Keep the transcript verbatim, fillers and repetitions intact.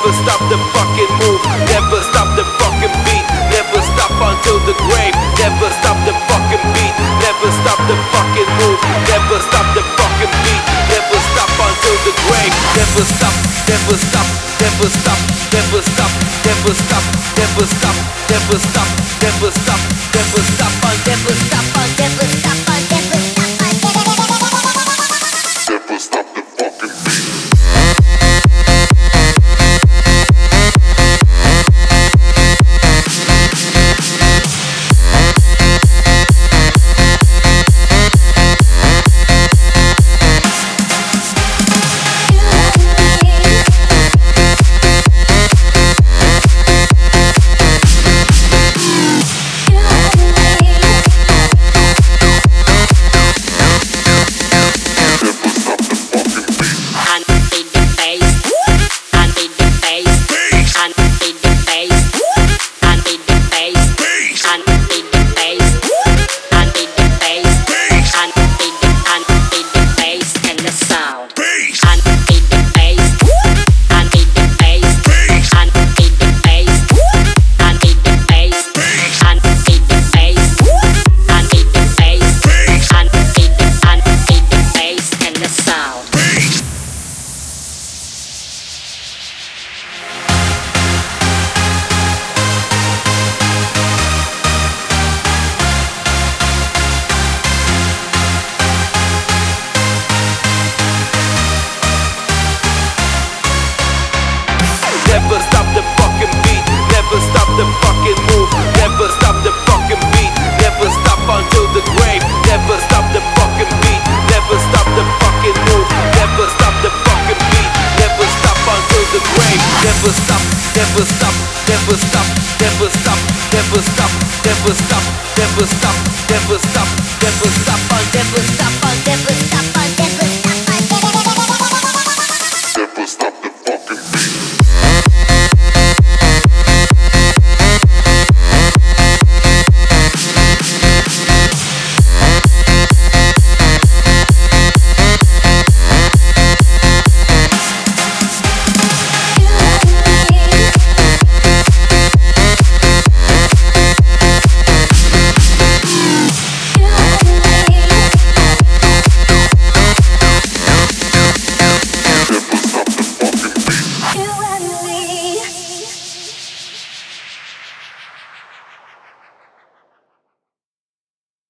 never stop the fucking move, never stop the fucking beat, never stop until the grave, never stop the fucking beat, never stop the fucking move, never stop the fucking beat, never stop until the grave, never stop, never stop, never stop, never stop, never stop, never stop, never stop, never stop, never stop, never stop, never stop, never stop, never stop. Never stop the fucking beat. Never stop the fucking beat, never stop the fucking move, never stop the fucking beat, never stop until the grave, never stop the fucking beat, never stop the fucking move, never stop the fucking beat, never stop until the grave, never stop, never stop, never stop, never stop, never stop, never stop, never stop, never stop, never stop, never stop, never stop, never stop.